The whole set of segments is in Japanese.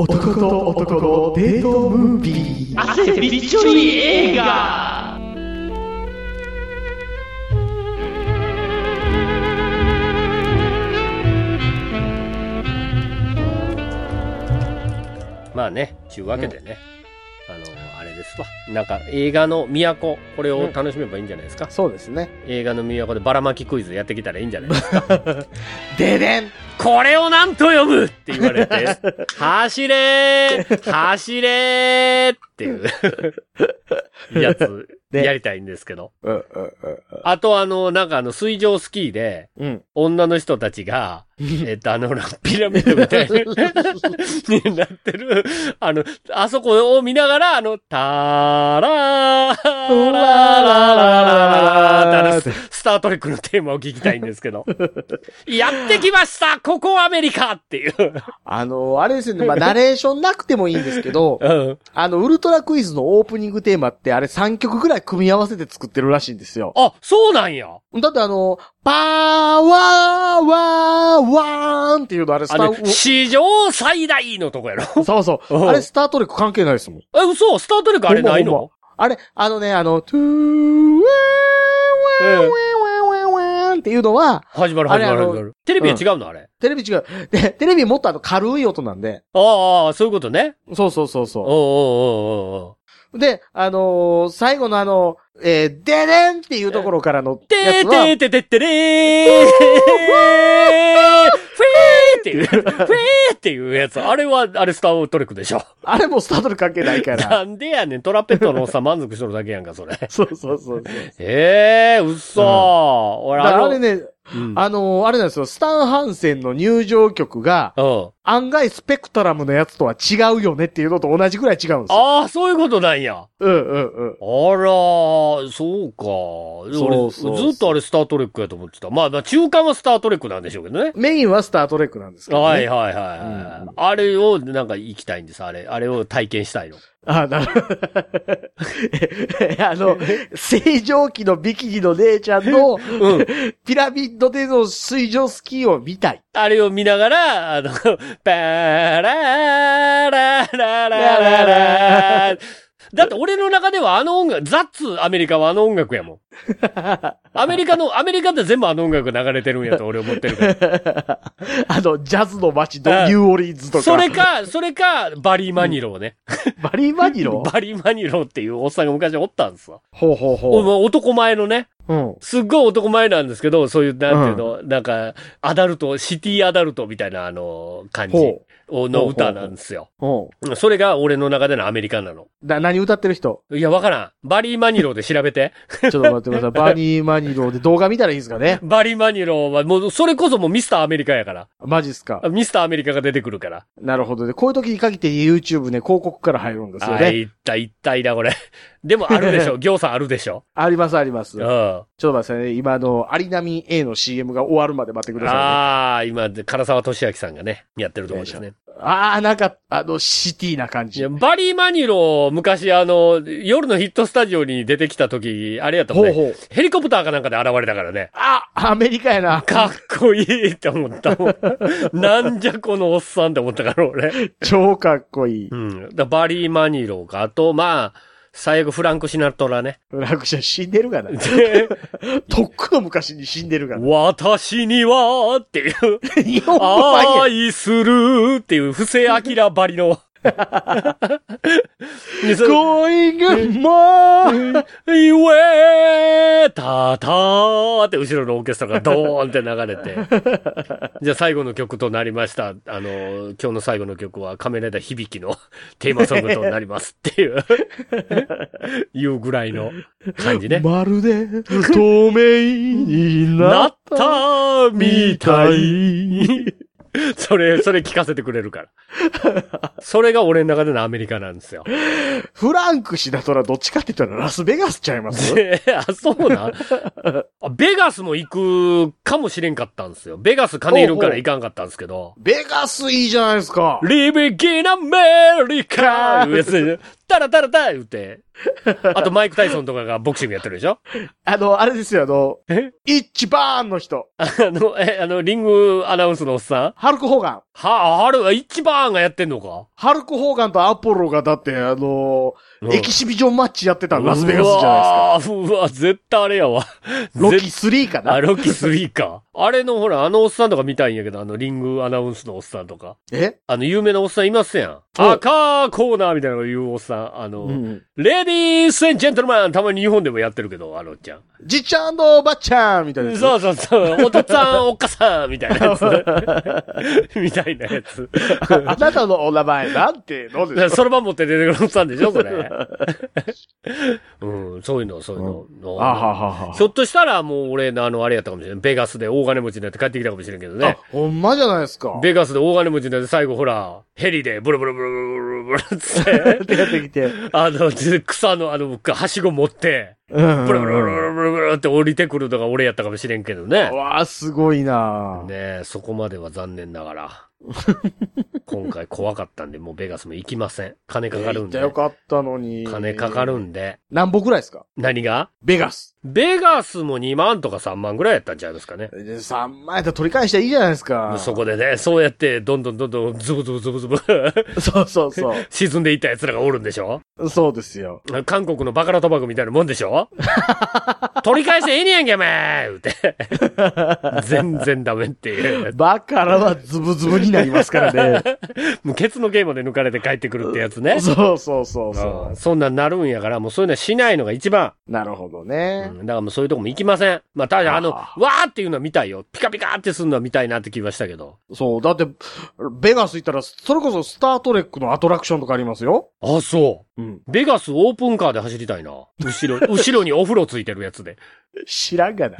男と男のデートムービー。 汗びっちょり映画。まあね、ちゅうわけでね、あれですわ。なんか映画の都、これを楽しめばいいんじゃないですか。 そうですね。 映画の都でばらまきクイズやってきたらいいんじゃないですか。 ででん、 これをなんと読むって言われて、走れー走れーっていうやつやりたいんですけど。あとなんか水上スキーで、女の人たちが、ピラミッドみたいになってる、あそこを見ながら、タラーララスタートレックのテーマを聞きたいんですけど。やってきましたここアメリカっていう。 あれですよね。まあ、ナレーションなくてもいいんですけど、ウルトラクイズのオープニングテーマってあれ3曲ぐらい組み合わせて作ってるらしいんですよ。 あ、そうなんや。 だってパワーワーワーンっていうのあれ史上最大のとこやろ。 そうそう。あれスタートレック関係ないですもん。 嘘スタートレックあれないの？ あれ、トゥーワーワーワーワーンっていうのは、 始まる。テレビは違うのあれ。 テレビ違う。で、テレビもっと軽い音なんで。 ああ、そういうことね。 そう。 おう。 で、最後のででんっていうところからのやつは。 てれーフェーっていうやつ。あれスタートレックでしょ。 あれもスタートレック関係ないから。 なんでやねん、トラペットのさ、満足しとるだけやんか、それ。 そう。 うっそ俺あれね、あれなんですよ、スタンハンセンの入場曲が、案外スペクトラムのやつとは違うよねっていうのと同じぐらい違うんですよ。 ああ、そういうことなんや。あらそうか。俺ずっとあれスタートレックやと思ってた。まあ、中間はスタートレックなんでしょうけどね。 メインはスタートレックなんですけどね。 はい。あれをなんか行きたいんです、あれを体験したいの。 なるほど。正常期のビキニの姉ちゃんの、ピラミッドでの水上スキーを見たい。 あれを見ながら、パララララララだって俺の中では音楽、ザッツアメリカは音楽やもん。アメリカって全部音楽流れてるんやと俺思ってるから。 ジャズの街のニューオリンズとか。 それか、バリー・マニローね。 バリー・マニローバリー・マニローっていうおっさんが昔おったんですわ。 ほう。 男前のね。すっごい男前なんですけど、そういう、なんていうの、なんか、シティアダルトみたいな感じの歌なんですよ。それが俺の中でのアメリカなの。 何歌ってる人？ いや、わからん。バリー・マニローで調べて。 ちょっと待ってください。バリー・マニローで動画見たらいいですかね。 バリー・マニローは、もう、それこそもうミスターアメリカやから。 マジっすか。 ミスターアメリカが出てくるから。 なるほどね。こういう時に限って YouTube ね、広告から入るんですよね。 一体だ、これ。でもあるでしょ。行さんあるでしょ。 あります。ちょっと待ってくださいね。今アリナミ A の CM が終わるまで待ってくださいね。今、唐沢俊明さんがね、やってるところですね。 なんか、シティな感じ。 バリー・マニロー、昔夜のヒットスタジオに出てきた時、あれやったもんね。ヘリコプターかなんかで現れたからね。 アメリカやな。 かっこいいって思ったもん。なんじゃこのおっさんって思ったから俺。 超かっこいい。 バリー・マニローか。あと、まあ、最後フランク・シナトラね。 フランクシナ死んでるがな。とっくの昔に死んでるがな。 私にはっていう。 日本語愛するっていう布施明ばりの。 Going more 言えたたーって後ろのオーケストラがドーンって流れて。じゃあ最後の曲となりました。今日の最後の曲は仮面ライダー響きのテーマソングとなりますっていう。いうぐらいの感じね。 まるで透明になったみたい。 それ聞かせてくれるから。それが俺の中でのアメリカなんですよ。 フランクシナトラどっちかって言ったらラスベガスちゃいます？ そうなんベガスも行くかもしれんかったんですよ。ベガス金いるから行かんかったんですけど。 ベガスいいじゃないですか。 リビギンアメリカいうやつで、タラタラタ言って。あとマイク・タイソンとかがボクシングやってるでしょ。 あれですよ、一番の人。 リングアナウンスのおっさんハルク・ホーガン。 ハルは一番がやってんのか？ ハルク・ホーガンとアポロがだってエキシビジョンマッチやってたラスベガスじゃないですか。 うわ、絶対あれやわ。 ロキ3かな？ ロキ3か。あれのほら、おっさんとか見たいんやけど、リングアナウンスのおっさんとか。有名なおっさんいますやん。赤コーナーみたいなの言うおっさん。レディース&ジェントルマン、たまに日本でもやってるけど、おっちゃん。 じっちゃんばっちゃんみたいなやつ。 そう。お父さん、おっかさんみたいなやつ。みたいなやつ。 あなたのお名前なんてどうですか？ そろばん持って出てくるおっさんでしょ、それ。そういうの。ひょっとしたらもう俺のあれやったかもしれない。ベガスで大金持ちになって帰ってきたかもしれんけどね。 ほんまじゃないですか。 ベガスで大金持ちになって最後ほら、ヘリでブルブルブルブルブルブルつって。 やってきて。 草のはしご持って、ブルブルブルブルブルって降りてくるのが俺やったかもしれんけどね。 わあ、すごいな。 ねえ、そこまでは残念ながら。今回怖かったんで、もうベガスも行きません。金かかるんで。 よかったのに。 金かかるんで。 何本くらいですか？ 何が？ ベガスも2万とか3万ぐらいやったんちゃいますかね。 3万やったら取り返したらいいじゃないですか。 そこでね、そうやって、どんどんズブズブズブズブ。 そう。 沈んでいった奴らがおるんでしょ？ そうですよ。 韓国のバカラ賭博みたいなもんでしょ？取り返してええねやんけ、お前って。全然ダメっていう。 バカラはズブズブになりますからね。 もうケツのゲームで抜かれて帰ってくるってやつね。 そう。 そんなんなるんやから、もうそういうのはしないのが一番。 なるほどね。 だからもうそういうとこも行きません。まあ、ただわーっていうのは見たいよ。ピカピカってするのは見たいなって気はしたけど。 そう、だって、ベガス行ったら、それこそスタートレックのアトラクションとかありますよ。 あ、そう。ベガスオープンカーで走りたいな。後ろにお風呂ついてるやつで。 知らんがな。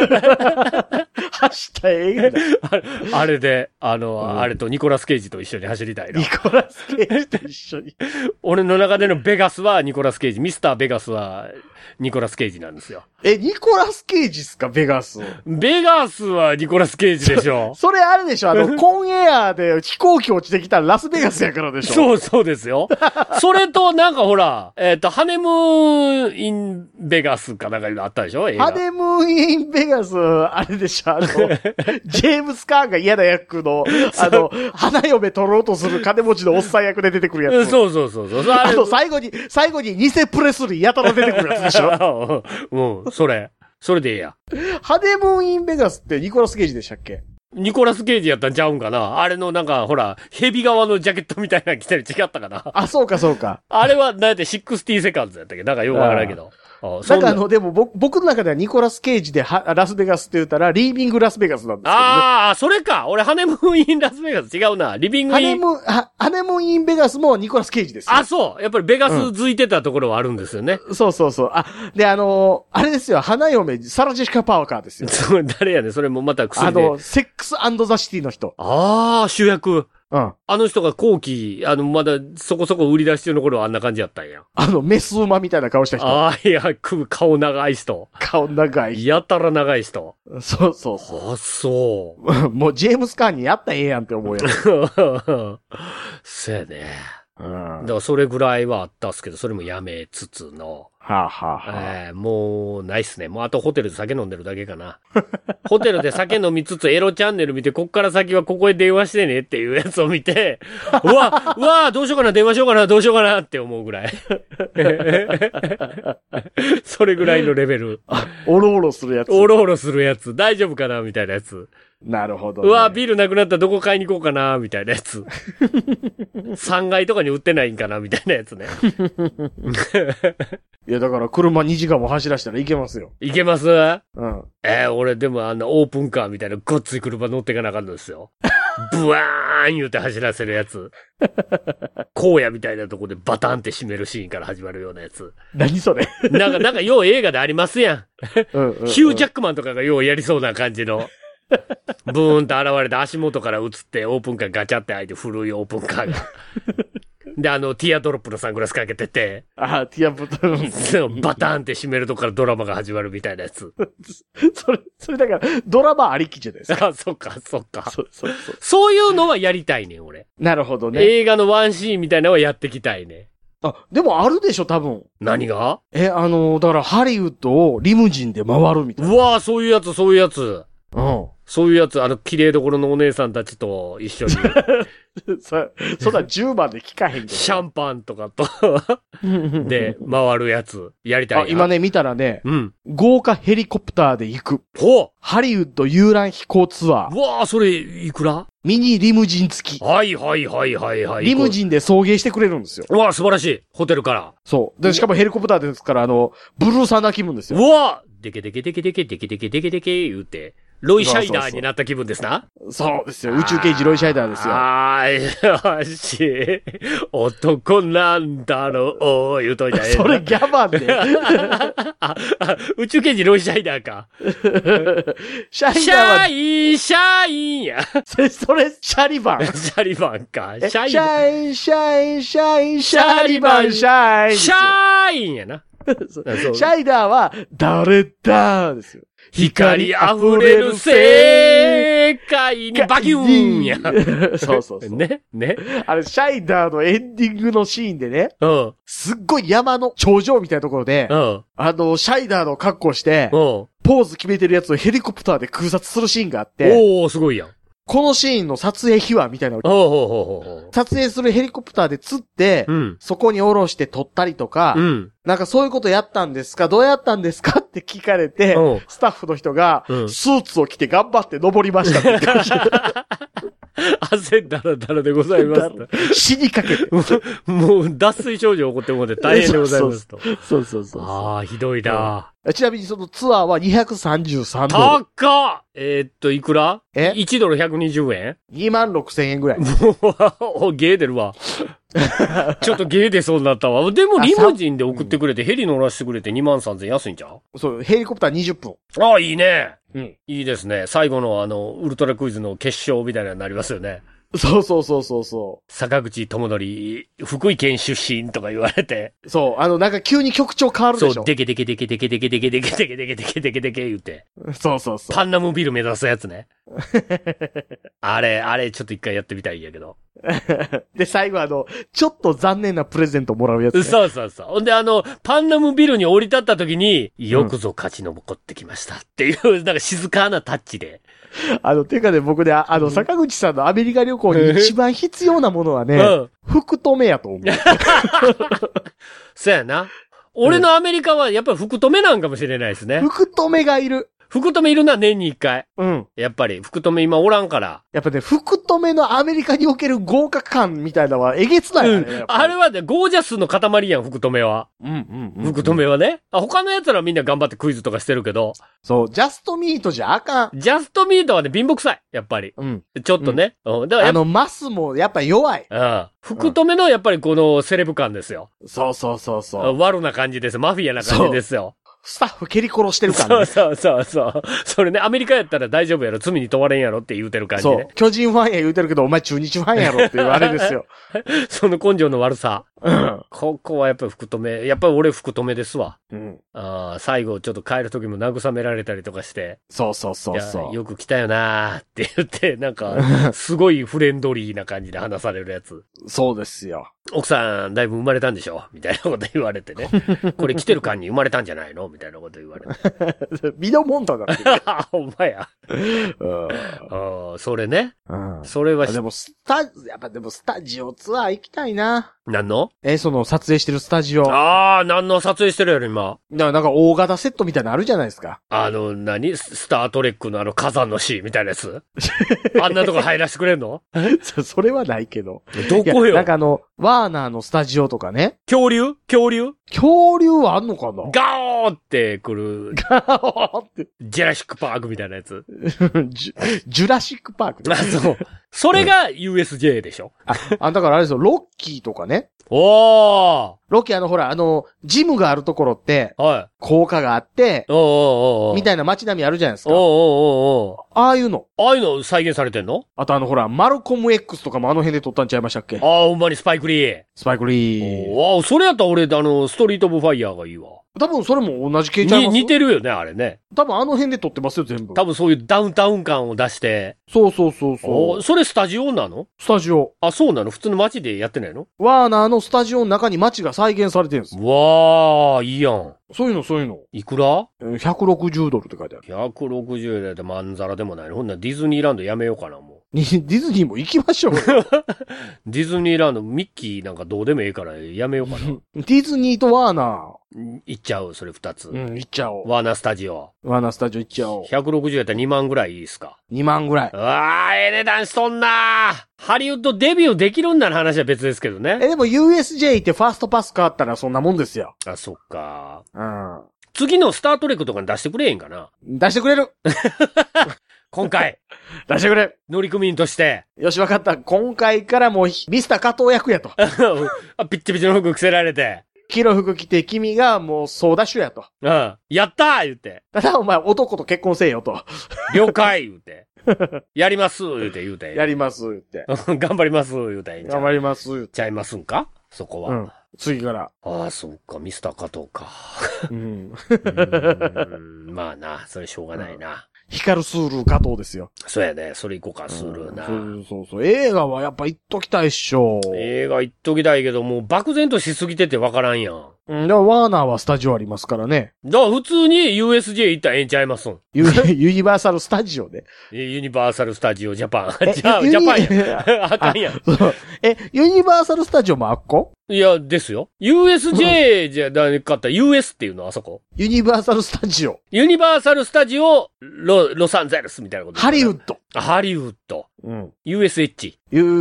走った映画だ。 あれで、あれとニコラス・ケイジと一緒に走りたいな。 ニコラス・ケイジと一緒に。 俺の中でのベガスはニコラス・ケイジ、ミスター・ベガスはニコラス・ケイジなんですよ。 ニコラス・ケイジっすか、ベガス。 ベガスはニコラス・ケイジでしょ。 それあれでしょ、コンエアで飛行機落ちてきたらラスベガスやからでしょ。 そうですよ。それとなんかほら、ハネムーン・イン・ベガスかなんかあったでしょ？ ハネムーン・イン・ベガス、あれでしょ、ジェームス・カーンが嫌な役の、花嫁取ろうとする金持ちのおっさん役で出てくるやつ。 そう。 最後に偽プレスリーやたら出てくるやつでしょ。 それでいいや。 ハネムーン・イン・ベガスってニコラス・ケイジでしたっけ？ ニコラス・ケイジやったんちゃうんかな？あれのなんか、ほら、ヘビ側のジャケットみたいなの着てる違ったかな？ あ、そうか。 あれは、なんやって60セカンズやったっけ？なんかよくわからんけど。 なんかでも僕の中ではニコラス・ケイジでラスベガスって言ったら、リービング・ラスベガスなんですけどね。 それか。俺、ハネムーン・イン・ラスベガス違うな。リビング・イン。 ハネムーン・イン・ベガスもニコラス・ケイジですよ。 そう。やっぱりベガスづいてたところはあるんですよね。 そう。で、あれですよ。花嫁、サラ・ジェシカ・パーカーですよ。 誰やねん。それもまた薬で。 セックス&ザ・シティの人。 主役。あの人が後期、まだそこそこ売り出し中の頃はあんな感じやったんや。 メス馬みたいな顔した人。 いや、顔長い人。 顔長い。 やたら長い人。 そう。 そう。 もうジェームス・カーンにやったらええやんって思うやん。 そうやね。だからそれぐらいはあったっすけど、それもやめつつの。もう、ないっすね。もうあとホテルで酒飲んでるだけかな。ホテルで酒飲みつつエロチャンネル見て、こっから先はここへ電話してねっていうやつを見て、うわ、どうしようかな、電話しようかなって思うぐらい。それぐらいのレベル。 おろおろするやつ。 大丈夫かなみたいなやつ。 なるほど、 ね。ビールなくなったらどこ買いに行こうかなみたいなやつ。3階とかに売ってないんかなみたいなやつね。 いや、だから車2時間も走らせたらいけますよ。 いけます？俺でもオープンカーみたいなごっつい車乗っていかなあかんのですよ。ブワーン言うて走らせるやつ。荒野みたいなとこでバタンって閉めるシーンから始まるようなやつ。 何それ？ なんかよう映画でありますやん。ヒュー・ジャックマンとかがようやりそうな感じの。ブーンと現れて足元から映ってオープンカーガチャって開いて古いオープンカーが。で、ティアドロップのサングラスかけてて。 ティアドロップ。 バターンって閉めるとこからドラマが始まるみたいなやつ。 それだから、ドラマありきじゃないですか。 そっか。そういうのはやりたいねん、俺。 なるほどね。 映画のワンシーンみたいなのはやってきたいね。 でもあるでしょ、多分。 何が？ だからハリウッドをリムジンで回るみたいな。 うわぁ、そういうやつ。 そういうやつ、綺麗どころのお姉さんたちと一緒に。 そんな10番で聞かへんけど。 シャンパンとかとで、回るやつ、やりたいな。 今ね、見たらね、 うん。 豪華ヘリコプターで行く。 ほうハリウッド遊覧飛行ツアー。 うわぁ、それ、いくら？ ミニリムジン付き。 はいはいはいはいはい。 リムジンで送迎してくれるんですよ。 うわぁ、素晴らしい。ホテルから。 そう。で、しかもヘリコプターですから、ブルーサンダー気分ですよ。 うわぁデケデケデケデケデケデケデケデケ言うて。ロイ・シャイダーになった気分ですな。 そうですよ。宇宙刑事ロイ・シャイダーですよ。 よし。男なんだろう、言うといたらそれギャバンで。 宇宙刑事ロイ・シャイダーか。 シャイダーは。 シャインや。 それ、シャリバン。 シャリバンか。 シャイン、シャイン、シャイン、シャリバン、シャイン。 シャインやな。 シャイダーは、誰だーですよ。 光溢れる世界にバキューンや。 そうそうそう。 ね。 シャイダーのエンディングのシーンでね。 うん。 すっごい山の頂上みたいなところで。 うん。 シャイダーの格好して。 うん。 ポーズ決めてるやつをヘリコプターで空撮するシーンがあって。 おー、すごいやん。 このシーンの撮影秘話みたいなの撮影するヘリコプターで釣って、 うん、 そこに降ろして撮ったりとか、 うん、 なんかそういうことやったんですかどうやったんですかって聞かれて、スタッフの人が、スーツを着て頑張って登りましたって言ってました。 汗だらだらでございます。 死にかけて。 もう脱水症状起こってもで大変でございますと。 そう。 ああ、ひどいな。 ちなみにそのツアーは233ドル。 高っいくら ?1 ドル120円 ?26,000 円ぐらい。 もう、ゲー出るわ。ちょっとゲー出そうになったわ。でもリムジンで送ってくれて、ヘリ乗らせてくれて23,000安いんちゃう？ そう、ヘリコプター20分。 ああ、いいね。 うん。 いいですね。最後のウルトラクイズの決勝みたいなのになりますよね。 そう。 坂口智則、福井県出身とか言われて。 そう、なんか急に曲調変わるでしょ。 そう、デケデケデケデケデケデケデケデケデケデケデケデケ言うて。 そう。 パンナムビル目指すやつね。あれ、ちょっと一回やってみたいんやけど。 で、最後ちょっと残念なプレゼントもらうやつ、ね。 そう。ほんでパンナムビルに降り立った時に、よくぞ勝ち残ってきましたっていう、なんか静かなタッチで。 ていうかね、僕ね、坂口さんのアメリカ旅行に一番必要なものはね、福留やと思う。 そうやな。俺のアメリカはやっぱり福留なんかもしれないですね。 福留がいる。 福留いるな、年に一回。 うん。 やっぱり、福留今おらんから。 やっぱね、福留のアメリカにおける豪華感みたいなのはえげつないよね。 あれはね、ゴージャスの塊やん、福留は。福留はね。他の奴らみんな頑張ってクイズとかしてるけど。 そう、ジャストミートじゃあかん。 ジャストミートはね、貧乏臭い。やっぱり。ちょっとね。 だからマスもやっぱ弱い。 福留のやっぱりこのセレブ感ですよ。 そう。 悪な感じです。マフィアな感じですよ。 スタッフ蹴り殺してるからね。 そう。それね、アメリカやったら大丈夫やろ、罪に問われんやろって言うてる感じね。 そう。巨人ファンや言うてるけど、お前中日ファンやろっていうあれですよ。 その根性の悪さ。ここはやっぱり福留。やっぱり俺福留ですわ。最後ちょっと帰る時も慰められたりとかして。 そう。 よく来たよなーって言って、なんか、すごいフレンドリーな感じで話されるやつ。 そうですよ。 奥さんだいぶ生まれたんでしょみたいなこと言われてね。これ来てる間に生まれたんじゃないのみたいなこと言われて。ミノモンタだって。 ほんまや。それね。それはでもやっぱでもスタジオツアー行きたいな。 何の？ その撮影してるスタジオ。 何の撮影してるやろ今。 なんか大型セットみたいなのあるじゃないですか。 スタートレックの火山のシーンみたいなやつあんなとこ入らせてくれんの？ それはないけど。 どこよ？ なんかワーナーのスタジオとかね。 恐竜はあんのかな？ ガーって来る。 ガーって。 ジュラシックパークみたいなやつ。 ジュラシックパーク。 そう。それが USJ でしょ？ だからあれですよ、ロッキーとかね。 ロッキーほら、ジムがあるところって、高架があって、みたいな街並みあるじゃないですか。ああいうの再現されてんの？ あとほら、マルコム X とかもあの辺で撮ったんちゃいましたっけ？ ほんまにスパイクリー。 それやったら俺、 ストリートオブファイヤーがいいわ。 多分それも同じ系ちゃいます？ 似てるよね、あれね。 多分あの辺で撮ってますよ、全部。 多分そういうダウンタウン感を出して。 そうそうそうそう。 それスタジオなの？ スタジオ。 あ、そうなの？普通の街でやってないの？ ワーナーのスタジオの中に街が再現されてるんです。 わー、いいやん。 そういうの。 いくら？ 160 ドルって書いてある。 160円でまんざらでもないの。ほんならディズニーランドやめようかな、もう。 ディズニーも行きましょうよ。 ディズニーランド、ミッキーなんかどうでもいいからやめようかな。 ディズニーとワーナー。行っちゃう、それ2つ。 行っちゃおう。 ワーナースタジオ。 ワーナースタジオ行っちゃおう。 160やったら2万ぐらいいいですか？ 2 万ぐらい。 値段しとんなー。ハリウッドデビューできるんだの話は別ですけどね。 でも USJ ってファーストパス変わったらそんなもんですよ。 あ、そっか。 うん。 次のスタートレックとかに出してくれへんかな？ 出してくれる。 今回。 出してくれ。 乗組員として。 よし、わかった。今回からもうミスター加藤役やと。 ピッチピチの服着せられて。 黄色服着て君がもうソーダ酒やと。 うん。やったー言って。 ただお前男と結婚せえよと。 了解言って。やります言うて。 やります言って。 頑張ります言うて。 頑張ります言うて。 ちゃいますんかそこは。うん。 次から。 ああ、そうか。ミスター加藤か。まあな、それしょうがないな。 ヒカルスール加藤ですよ。 そうやね。それ行こうか、スールな。 そう。映画はやっぱ行っときたいっしょ。 映画行っときたいけど、もう漠然としすぎててわからんやん。 でもワーナーはスタジオありますからね。 だから普通に USJ 行ったらええんちゃいますん。 ユニバーサルスタジオで。 ユニバーサルスタジオジャパン。ジャパンや。あかんやん。 ユニバーサルスタジオもあっこ？ いや、ですよ。USJ じゃなかったら US っていうのあそこ。 ユニバーサルスタジオ。 ユニバーサルスタジオ、ロサンゼルスみたいなこと。 ハリウッド。 ハリウッド。 うん。 USH。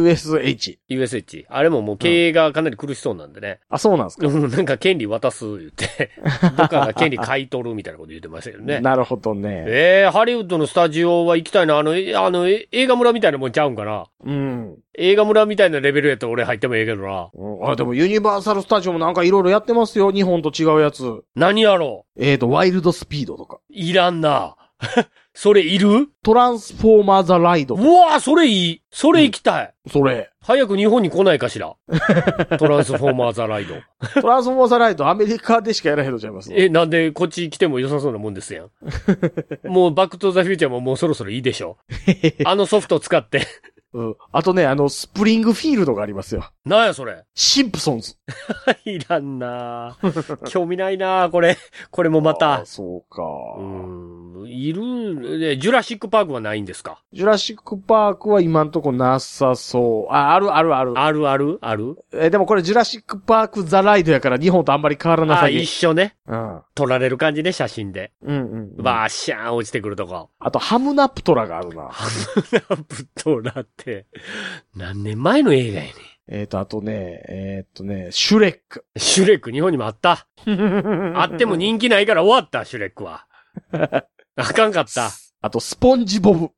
USH。 あれももう経営がかなり苦しそうなんでね。 あ、そうなんですか？ なんか権利渡す言って、どっかが権利買い取るみたいなこと言ってましたけどね。 なるほどね。 ハリウッドのスタジオは行きたいな。映画村みたいなもんちゃうんかな。 うん。 映画村みたいなレベルやったら俺入ってもええけどな。 でもユニバーサルスタジオもなんかいろいろやってますよ。日本と違うやつ。 何やろう？ワイルドスピードとか。 いらんな。それいる？ トランスフォーマーザライド。 うわぁ、それいい。それ行きたい。 それ。 早く日本に来ないかしら。トランスフォーマーザライド。 トランスフォーマーザライドアメリカでしかやらへんのちゃいます？ なんでこっち来ても良さそうなもんですやん。もうバックトゥザフューチャーももうそろそろいいでしょ。あのソフトを使って。 あとね、スプリングフィールドがありますよ。 なんやそれ。 シンプソンズ。 いらんな興味ないなこれもまた。 そうか。 いる、ジュラシックパークはないんですか？ ジュラシックパークは今んとこなさそう。ある。 あるでもこれジュラシックパークザライドやから日本とあんまり変わらなさい。 一緒ね。 うん。 撮られる感じね、写真で。バーシシャーン落ちてくるとこ。 あとハムナプトラがあるな。 ハムナプトラって、何年前の映画やねん。 あとね、シュレック。 シュレック日本にもあった。あっても人気ないから終わった、シュレックは。あかんかった。 あと、スポンジボブ。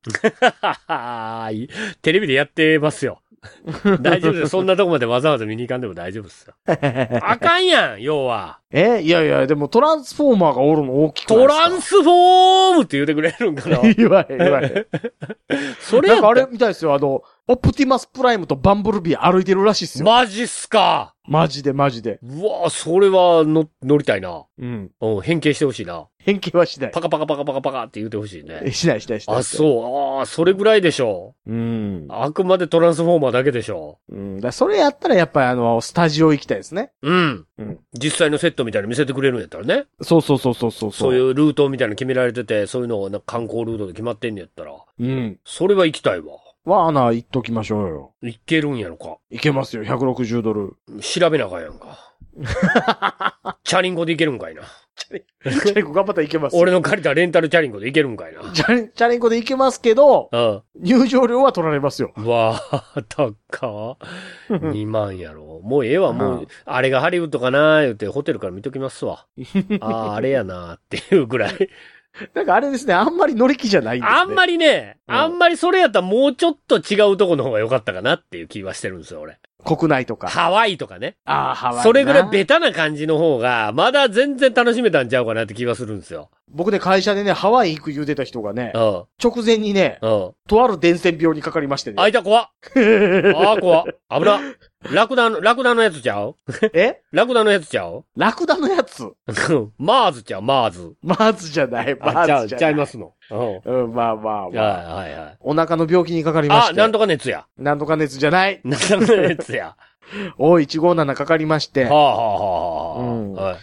テレビでやってますよ。大丈夫です。そんなとこまでわざわざ見に行かんでも大丈夫ですよ。あかんやん、要は。 いや、でもトランスフォーマーがおるの大きくないですか？トランスフォームって言うてくれるんかな？ 言わへん。それなんかあれみたいですよ、オプティマスプライムとバンブルビー歩いてるらしいっすよ。 マジっすか？ マジで。うわぁ、それは乗りたいな。変形してほしいな。 変形はしない。 パカって言うてほしいね。 しない。 あ、そう。それぐらいでしょ。あくまでトランスフォーマーだけでしょ。 それやったらやっぱりスタジオ行きたいですね。 実際のセットみたいなの見せてくれるんやったらね。 そう。 そういうルートみたいなの決められてて、そういうのを観光ルートで決まってんねやったら。それは行きたいわ。 ワーナー行っときましょうよ。 行けるんやろか。 行けますよ、160ドル。 調べなあかんやんか。チャリンコで行けるんかいな。 チャリンコ頑張ったら行けます。 俺の借りたレンタルチャリンコで行けるんかいな。 チャリンコで行けますけど、入場料は取られますよ。 わあ、高2万やろ。もうええわ、もう、あれがハリウッドかなー言ってホテルから見ときますわ。あれやなーっていうぐらい。 なんかあれですね、あんまり乗り気じゃないんですね。 あんまりね、あんまりそれやったらもうちょっと違うとこの方が良かったかなっていう気はしてるんですよ、俺。 国内とか。 ハワイとかね。 ハワイ。 それぐらいベタな感じの方が、まだ全然楽しめたんちゃうかなって気がするんですよ。 僕ね、会社でね、ハワイ行く言うてた人がね、直前にね、とある伝染病にかかりましてね。 いた、怖っ。怖っ。危な。ラクダのやつちゃうラクダのやつちゃうラクダのやつマーズちゃう、マーズ。 マーズじゃない、マーズじゃない。 ちゃいますの。 まあ。 はい。 お腹の病気にかかりまして。 なんとか熱や。 なんとか熱じゃない。 なんとか熱や。 O157 かかりまして。 はい。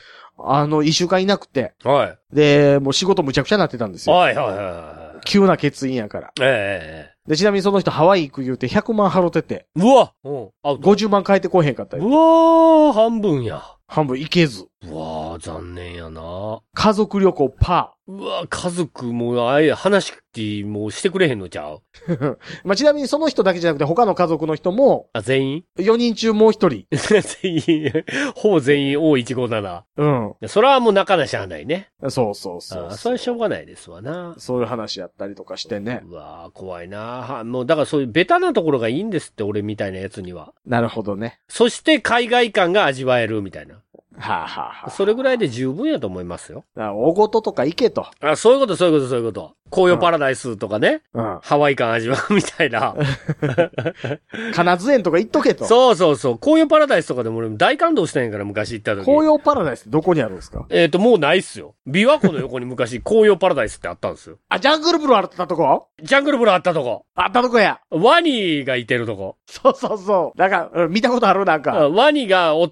一週間いなくて。 はい。 で、もう仕事むちゃくちゃなってたんですよ。 はい。 急な欠員やから。で、ちなみにその人ハワイ行く言うて100万払ってて。 うわ 50万返ってこへんかったよ。 うわー、半分や。 半分行けず。 うわー、残念やな。 家族旅行パー。 うわー、家族も話もうしてくれへんのちゃうまあ、ちなみにその人だけじゃなくて他の家族の人も。 全員 ?4 人中もう1人。 全員、ほぼ全員 O157。それはもう中なしゃあないね。 そう。それはしょうがないですわな。 そういう話やったりとかしてね。 うわー、怖いな。もうだからそういうベタなところがいいんですって、俺みたいなやつには。 なるほどね。 そして海外感が味わえるみたいな。 それぐらいで十分やと思いますよ。 大ごととか行けと。 そういうこと。紅葉パラダイスとかね。ハワイ感味わうみたいな。 金津園とか行っとけと。 そう。紅葉パラダイスとかでも俺大感動したんやから昔行った時。 紅葉パラダイスってどこにあるんですか？ もうないっすよ。琵琶湖の横に昔紅葉パラダイスってあったんですよ。 ジャングル風呂あったとこ？ ジャングル風呂あったとこ。 あったとこや。 ワニがいてるとこ。 そう。なんか、見たことあるなんか。 ワニがおって、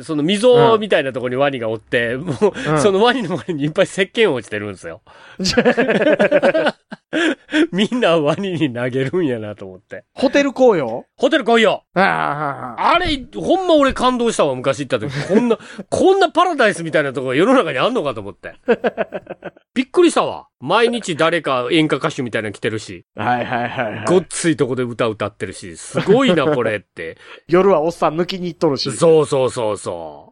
その溝みたいなところにワニがおって、もう、そのワニの周りにいっぱい石鹸落ちてるんですよ。みんなワニに投げるんやなと思って。 ホテル紅葉あれ、ほんま俺感動したわ、昔行った時。こんなパラダイスみたいなとこが世の中にあんのかと思って。びっくりしたわ。毎日誰か演歌歌手みたいなの来てるし。ごっついとこで歌ってるし、すごいな、これって。 夜はおっさん抜きに行っとるし。 そう。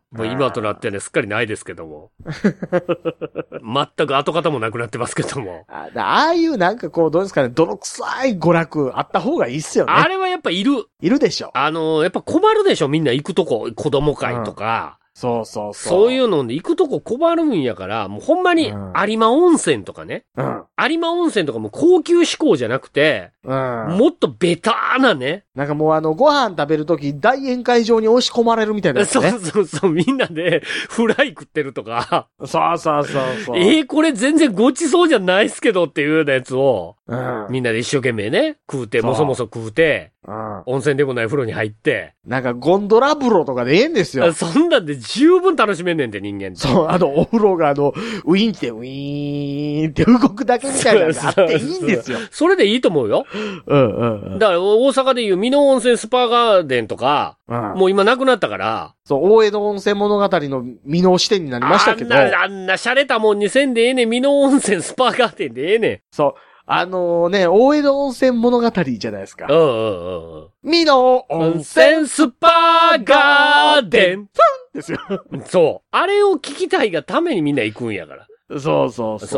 もう今となってはね、すっかりないですけども。全く跡形もなくなってますけども。 ああいうなんかこう、どうですかね、泥臭い娯楽あった方がいいっすよね。 あれはやっぱいるでしょ。 やっぱ困るでしょ、みんな行くとこ、子供会とか。 そう。 そういうので行くとこ困るんやから、もうほんまに有馬温泉とかね。有馬温泉とかも高級志向じゃなくて、もっとベターなね。 なんかもうご飯食べるとき大宴会場に押し込まれるみたいなやつね。 そう、みんなでフライ食ってるとか。 そう。 これ全然ごちそうじゃないっすけどっていうようなやつを、みんなで一生懸命ね、食うて、もそもそ食うて、温泉でもない風呂に入って。 なんかゴンドラ風呂とかでええんですよ。 そんなんで十分楽しめんねんて、人間って。 そう、お風呂がウィンってウィーンって動くだけみたいなのがあっていいんですよ。 それでいいと思うよ。だから大阪でいう美濃温泉スパガーデンとか、もう今なくなったから。 そう、大江戸温泉物語の美濃支店になりましたけど。 あんな洒落たもんにせんでええねん。美濃温泉スパガーデンでええねん。 そう。大江戸温泉物語じゃないですか。美濃温泉スパガーデンですよ。 そう。あれを聞きたいがためにみんな行くんやから。 そう。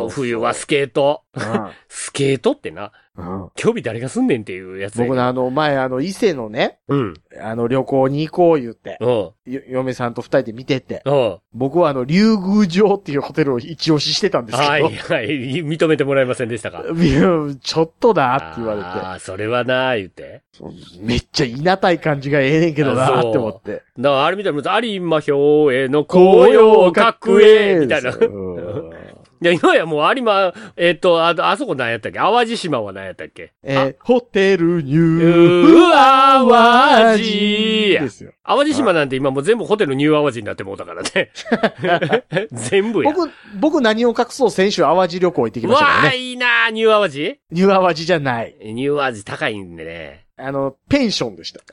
冬はスケート。スケートってな。興味誰がすんねんっていうやつ。 僕前伊勢のね。旅行に行こう言って。嫁さんと二人で見てて。僕は竜宮城っていうホテルを一押ししてたんですけど。 認めてもらえませんでしたか？ ちょっとだって言われて。 それはな言って。 めっちゃいなたい感じがええねんけどなって思って。 だからあれみたいな、有馬兵衛の紅葉学園みたいな。いや、今やもう有馬、あそこ何やったっけ？淡路島は何やったっけ？ ホテルニュー淡路ですよ。 淡路島なんて今もう全部ホテルニュー淡路になってもうたからね。全部や。 僕何を隠そう先週淡路旅行行ってきましたからね。 いいなニュー淡路？ ニュー淡路じゃない。 ニュー淡路高いんでね。 ペンションでした。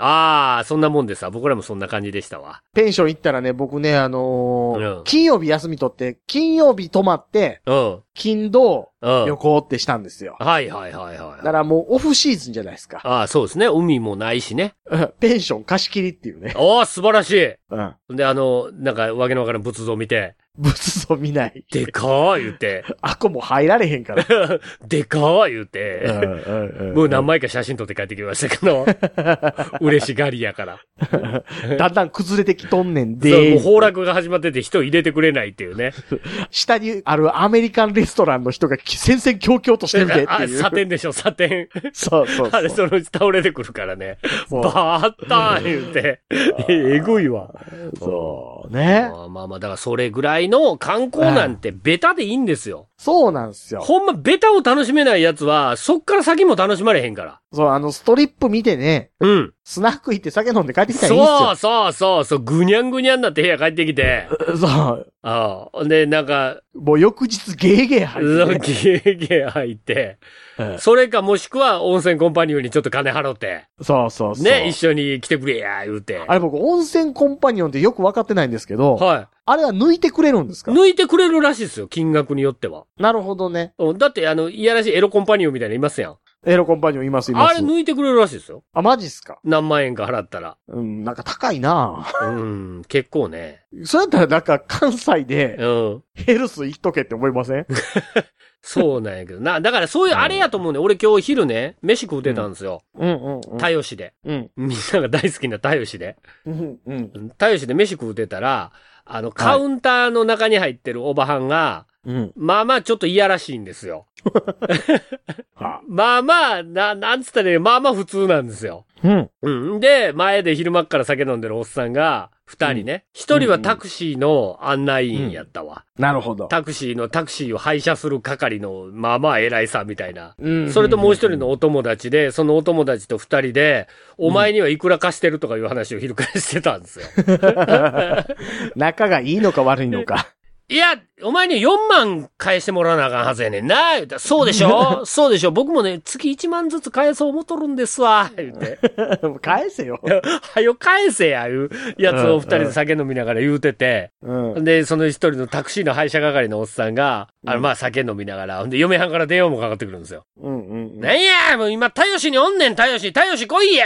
そんなもんでさ、僕らもそんな感じでしたわ。 ペンション行ったらね、僕ね、金曜日休み取って、金曜日泊まって、金土、 旅行ってしたんですよ。 はいはいはいはい。 だからもうオフシーズンじゃないですか。 ああ、そうですね。海もないしね。 ペンション貸し切りっていうね。 ああ、素晴らしい。 うん。 で、なんか、わけのわからん仏像見て。 仏像見ない。 でかー言うて。 あこも入られへんから。 でかー言うて。もう何枚か写真撮って帰ってきましたけど。嬉しがりやから。 だんだん崩れてきとんねんで。 そう、もう崩落が始まってて人入れてくれないっていうね。 下にあるアメリカンレストランの人が戦々恐々としてるでっていう。 あ、サテンでしょ、サテン。 そうそうそう。 あれそのうち倒れてくるからね。バーッター言うて。えぐいわ。 そうね。 まあまあ、だからそれぐらいの観光なんてベタでいいんですよ。 そうなんですよ。 ほんまベタを楽しめないやつは、そっから先も楽しまれへんから。 そう、ストリップ見てね。 うん。 スナック行って酒飲んで帰ってきたらいいんですよ。そう、ぐにゃんぐにゃんなって部屋帰ってきて。 そう。 ああ。で、なんか。 もう翌日ゲーゲー入って、 ね。ゲーゲー入って。それかもしくは温泉コンパニオンにちょっと金払って。 そう。 ね、一緒に来てくれや、言うて。 あれ僕温泉コンパニオンってよく分かってないんですけど。はい。あれは抜いてくれるんですか？ 抜いてくれるらしいですよ、金額によっては。 なるほどね。 だっていやらしいエロコンパニオンみたいなのいますやん。 エロコンパニオンいます。 あれ抜いてくれるらしいですよ。 あ、マジっすか？ 何万円か払ったら。 なんか高いな結構ね。 そうやったらなんか関西で、ヘルス行っとけって思いません？ そうなんやけどな。だからそういうあれやと思うね。俺今日昼ね、飯食うてたんですよ。田吉で。みんなが大好きな田吉で。田吉で飯食うてたら、カウンターの中に入ってるおばはんが、まあまあちょっといやらしいんですよ。まあまあ、なんつったらね、まあまあ普通なんですよ。で、前で昼間っから酒飲んでるおっさんが、二人ね。一人はタクシーの案内員やったわ。 なるほど。 タクシーを配車する係の、まあまあ偉いさんみたいな。それともう一人のお友達で、そのお友達と二人で、お前にはいくら貸してるとかいう話を昼からしてたんですよ。 仲がいいのか悪いのか。 いや、お前に4万返してもらわなあかんはずやねんな。言うたらそうでしょそうでしょ僕もね、月1万ずつ返そう思っとるんですわ。言うて。 返せよ。 はよ返せや、いうやつを二人で酒飲みながら言うてて。で、その一人のタクシーの配車係のおっさんが、まあ酒飲みながら、で、嫁はんから電話もかかってくるんですよ。なんや、もう今、たよしにおんねん、たよし来いや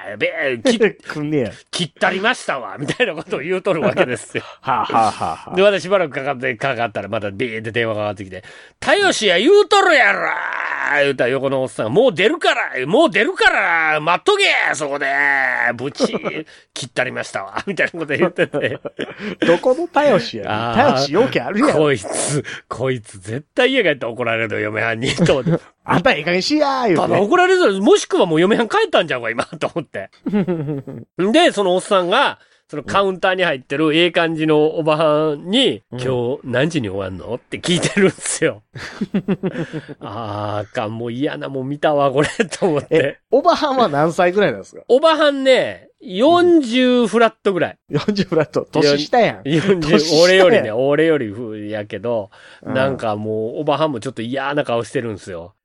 切ったりましたわ、みたいなことを言うとるわけですよ。で、またしばらくかかったらまたビーって電話がかかってきて、たよしや言うとるやろ言うたら横のおっさんが、もう出るから待っとけそこでぶち切ったりましたわみたいなこと言ってて。 どこのたよしやたよしよけあるやん。 こいつ絶対家帰ったら怒られるの嫁はんにと。 あんたええ加減しや言うて。 怒られるもしくはもう嫁はん帰ったんじゃんか今と思って。で、そのおっさんが、そのカウンターに入ってるええ感じのおばはんに、今日何時に終わんのって聞いてるんですよ。もう嫌なもん見たわ、これ、と思って。 おばはんは何歳ぐらいなんですか？ おばはんね、40フラットぐらい。 40フラット。年下やん。 40、俺よりやけど、なんかもう、おばはんもちょっと嫌な顔してるんですよ。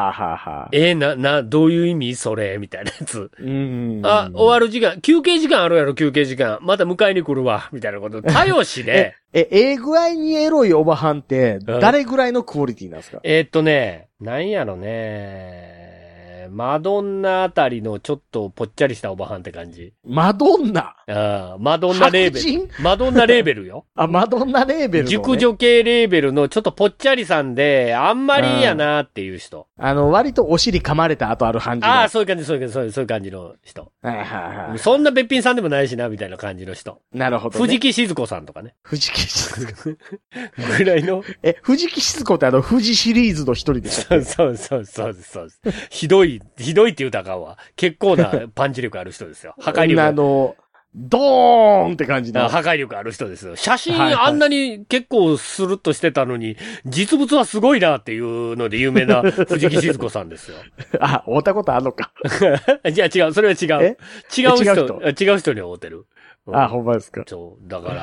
どういう意味それみたいなやつ。終わる時間、休憩時間あるやろ、休憩時間。また迎えに来るわ、みたいなこと。たよしで。 具合にエロいおばはんって、誰ぐらいのクオリティなんですか？ なんやろね。マドンナあたりのちょっとぽっちゃりしたおばはんって感じ。 マドンナ？ マドンナレーベル。マドンナレーベルよ。 マドンナレーベル、 熟女系レーベルのちょっとぽっちゃりさんで、あんまりやなっていう人。 割とお尻噛まれた後ある感じの。 そういう感じの人。そんなべっぴんさんでもないしな、みたいな感じの人。 なるほど、 藤木静子さんとかね。 藤木静子。 ぐらいの。 藤木静子って富士シリーズの一人でしょ。 そう。ひどいって言うたらあかんわ。結構なパンチ力ある人ですよ。破壊力。 ドーンって感じの。 破壊力ある人ですよ。写真あんなに結構スルッとしてたのに、実物はすごいなっていうので有名な藤木静子さんですよ。 会ったことあるのか。 じゃあ違う、それは違う。違う人に会うてる。 ほんまですか。 だから、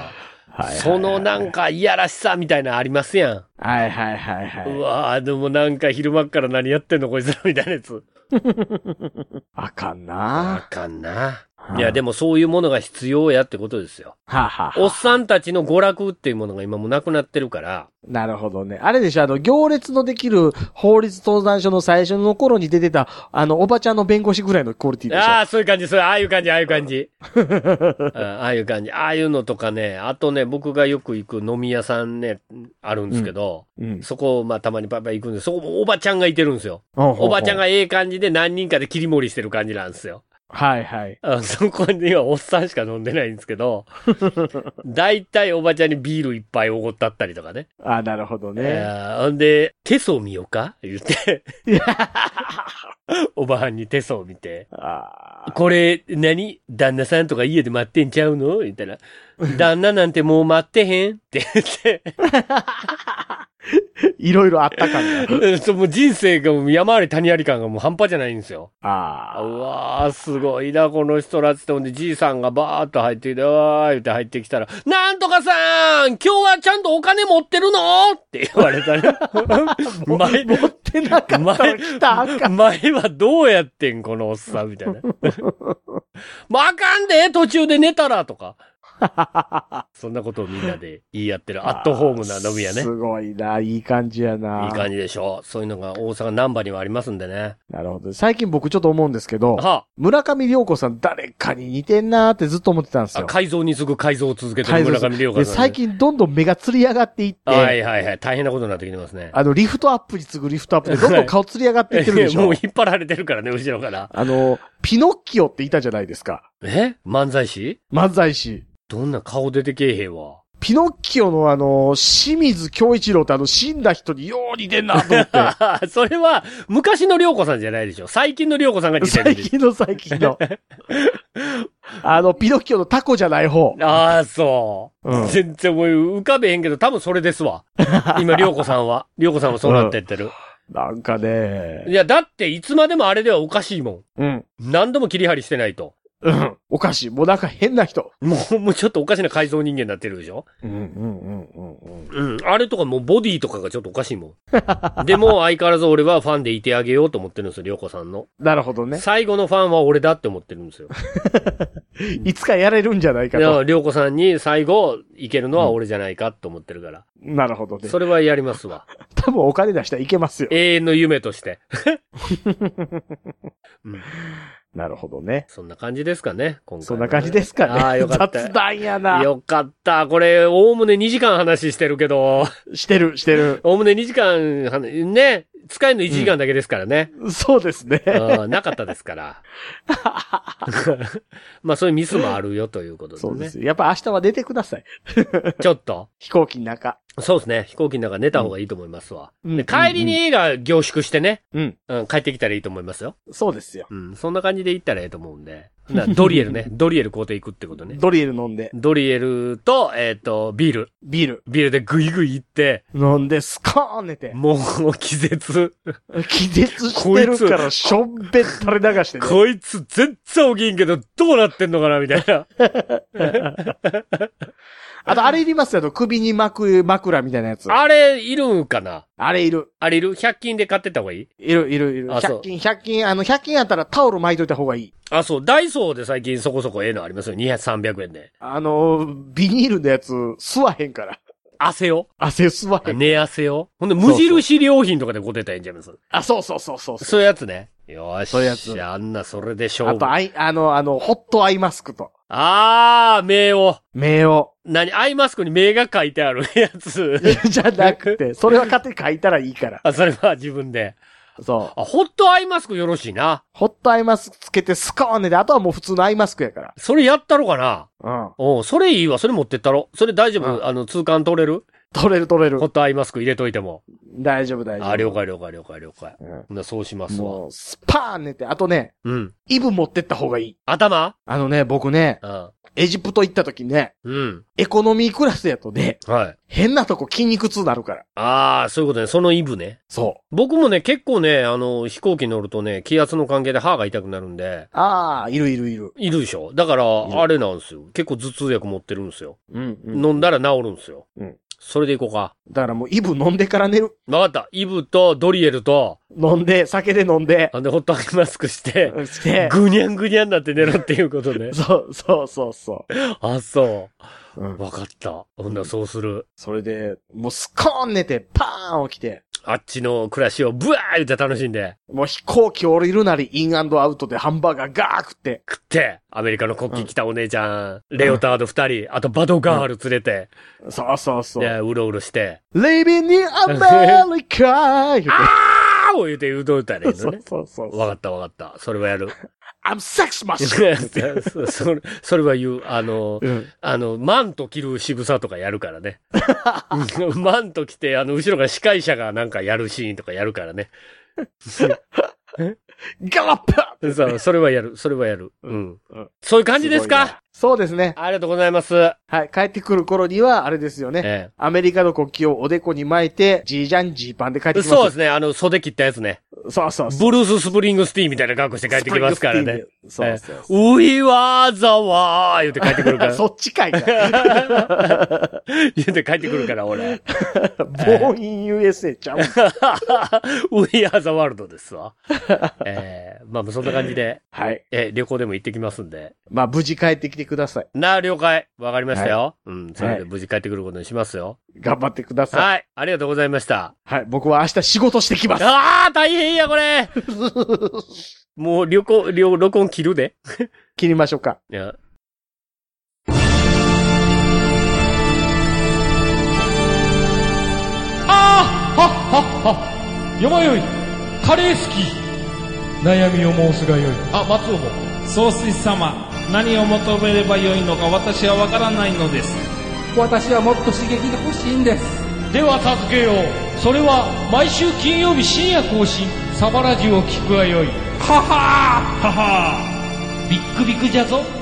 そのなんかいやらしさみたいなのありますやん。うわぁ、でもなんか昼間っから何やってんのこいつらみたいなやつ。 あかんな。 いや、でもそういうものが必要やってことですよ。おっさんたちの娯楽っていうものが今もなくなってるから。 なるほどね。あれでしょ、行列のできる法律相談所の最初の頃に出てた、おばちゃんの弁護士ぐらいのクオリティでしょ。 ああ、そういう感じ、ああいう感じ。ああいう感じ。ああいう感じ。ああいうのとかね、あとね、僕がよく行く飲み屋さんね、あるんですけど、そこ、まあ、たまにパパ行くんで、そこもおばちゃんがいてるんですよ。おばちゃんがええ感じで何人かで切り盛りしてる感じなんですよ。 はいはい。 そこにはおっさんしか飲んでないんですけど、だいたいおばちゃんにビールいっぱいおごったったりとかね。 あ、なるほどね。 ほんで、手相見ようか言って。おばはんに手相見て。これ、旦那さんとか家で待ってんちゃうの言ったら、旦那なんてもう待ってへんって言って。 いろいろあった感が。 もう人生が山あり谷あり感がもう半端じゃないんですよ。うわー、すごいな、この人らって。ほんで、じいさんがバーっと入ってきて、わー言って入ってきたら、なんとかさん今日はちゃんとお金持ってるのって言われたね。 持ってなかったら来た赤。 前はどうやってん、このおっさんみたいな。もうあかんで、途中で寝たらとか。そんなことをみんなで言い合ってるアットホームな飲み屋ね。 すごいな、いい感じやな。 いい感じでしょ。そういうのが大阪難波にはありますんでね。 なるほど。最近僕ちょっと思うんですけど、村上涼子さん誰かに似てんなーってずっと思ってたんですよ。 改造に次ぐ改造を続けてる村上涼子さん、ね。 最近どんどん目がつり上がっていって。 はいはいはい。大変なことになってきてますね。 リフトアップに次ぐリフトアップでどんどん顔つり上がっていってるでしょ。 もう引っ張られてるからね、後ろから。 ピノッキオっていたじゃないですか。 漫才師。 どんな顔出てけえへんわ。 ピノッキオの清水京一郎って死んだ人によう似てんなと思って。 それは、昔の涼子さんじゃないでしょ。最近の涼子さんが似てる。 最近の。ピノッキオのタコじゃない方。 ああ、そう。全然もう浮かべへんけど、多分それですわ。今、涼子さんはそうなってってる。 なんかね。 いや、だっていつまでもあれではおかしいもん。何度も切り張りしてないと。 おかしい。もうなんか変な人。 もうちょっとおかしな改造人間になってるでしょ。あれとかもうボディとかがちょっとおかしいもん。でも相変わらず俺はファンでいてあげようと思ってるんですよ、りょうこさんの。 なるほどね。 最後のファンは俺だって思ってるんですよ。 いつかやれるんじゃないかと。 いや、りょうこさんに最後いけるのは俺じゃないかと思ってるから。 なるほどね。 それはやりますわ。 多分お金出したらいけますよ。 永遠の夢として。 なるほどね。 そんな感じですかね、今回、ね。 そんな感じですかね。 ああ、よかった。 雑談やな。 よかった。これ、おおむね2時間話してるけど。 してる。 おおむね2時間、ね。使えるの1時間だけですからね。 そうですね。 なかったですから。まあそういうミスもあるよということでね。 そうです。やっぱ明日は寝てください。 ちょっと。 飛行機の中。 そうですね。飛行機の中寝た方がいいと思いますわ。で帰りに映画凝縮してね。帰ってきたらいいと思いますよ。 そうですよ。 そんな感じで行ったらいいと思うんで。ドリエルね。ドリエル買うていくってことね。 ドリエル飲んで。 ドリエルと、ビール。ビールでグイグイ行って。 飲んで、スコーン寝て。 もう、気絶してるから、しょんべ垂れ流してね。 こいつ全然起きんけど、どうなってんのかなみたいな。 あと、あれいりますよ。首に巻く枕みたいなやつ。 あれ、いるんかな？ あれいる。 100均で買ってった方がいい？ いる。100均やったらタオル巻いといた方がいい。 あ、そう。ダイソーで最近そこそこええのありますよ。200、300円で。 ビニールのやつ、吸わへんから。 汗を吸わへん。 寝汗をほんで、無印良品とかで買ってたらいいんじゃないですか。 あ、そう。 そういうやつね。よーし。 そういうやつ。 それで勝負。 あと、ホットアイマスクと。 名を。アイマスクに名が書いてあるやつ。 じゃなくて、それは勝手に書いたらいいから。 それは自分で。 そう。 ホットアイマスクよろしいな。 ホットアイマスクつけてスコーンで、あとはもう普通のアイマスクやから。 それやったろかな。それいいわ。それ持ってったろ。それ大丈夫？通関取れる？ 取れる。ホットアイマスク入れといても。 大丈夫。 了解。そうしますわ。 もう、スパーン寝て、あとね、イブ持ってった方がいい。 頭？ 僕ね、エジプト行った時ね、エコノミークラスやとね、変なとこ筋肉痛なるから。 そういうことね。そのイブね。 そう。 僕もね、結構ね、飛行機乗るとね、気圧の関係で歯が痛くなるんで。 いる。 いるでしょ。だから、あれなんですよ。結構頭痛薬持ってるんですよ。飲んだら治るんですよ。 それでいこうか。 だからもうイブ飲んでから寝る。 わかった。イブとドリエルと、 酒で飲んで。 で、ホットアイマスクして、ぐにゃんぐにゃんなって寝ろっていうことね。 そう。 あ、そう。わかった。ほんならそうする。 それで、もうスコーン寝て、パーン起きて。 あっちの暮らしをブワー言って楽しんで。 もう飛行機降りるなり、インアンドアウトでハンバーガーガー食って、 アメリカの国旗着たお姉ちゃん、レオタード2人、あとバドガール連れて。 そう。 で、うろうろして。 Living in America! あーを言うてうどうたらいいのね。 そう。 わかった。それはやる。 I'm sex machine! それは言う。マント着る仕草とかやるからね。マント着て、後ろが司会者がなんかやるシーンとかやるからね。 ガラッパーそれはやる。そういう感じですか？ そうですね。 ありがとうございます。はい。帰ってくる頃には、あれですよね。アメリカの国旗をおでこに巻いて、ジージャンジーパンで帰ってきます。 そうですね。袖切ったやつね。 そう。 ブルース・スプリングスティーンみたいな格好して帰ってきますからね。 そう。 We are the war! 言って帰ってくるから。 そっちかいな。 言って帰ってくるから、俺。 ボーイン USA ちゃう。 We are the world ですわ。まあ、そんな感じで。 はい。 旅行でも行ってきますんで。 まあ、無事帰ってきてください。 了解。わかりましたよ。それで無事帰ってくることにしますよ。 頑張ってください。 はい。ありがとうございました。 はい。僕は明日仕事してきます。 大変や、これもう、録音切るで切りましょうか。 いや。 よまよい、カレー好き。悩みを申すがよい。松尾も。 総帥様、何を求めればよいのか私はわからないのです。 私はもっと刺激が欲しいんです。では助けよう。それは毎週金曜日深夜更新、サバラジュを聞くがよい。ははービックビックじゃぞ。